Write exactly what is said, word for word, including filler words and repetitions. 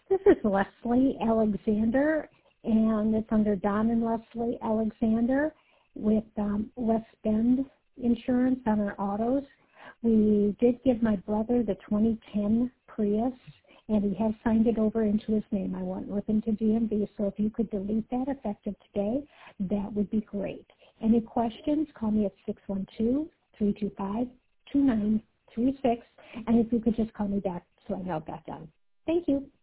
This is Leslie Alexander, and it's under Don and Leslie Alexander with um, West Bend Insurance on our autos. We did give my brother the twenty ten Prius, and he has signed it over into his name. I went with him to D M V, so if you could delete that effective today, that would be great. Any questions, call me at six one two, three two five, two nine three six, and if you could just call me back so I know it got done. Thank you.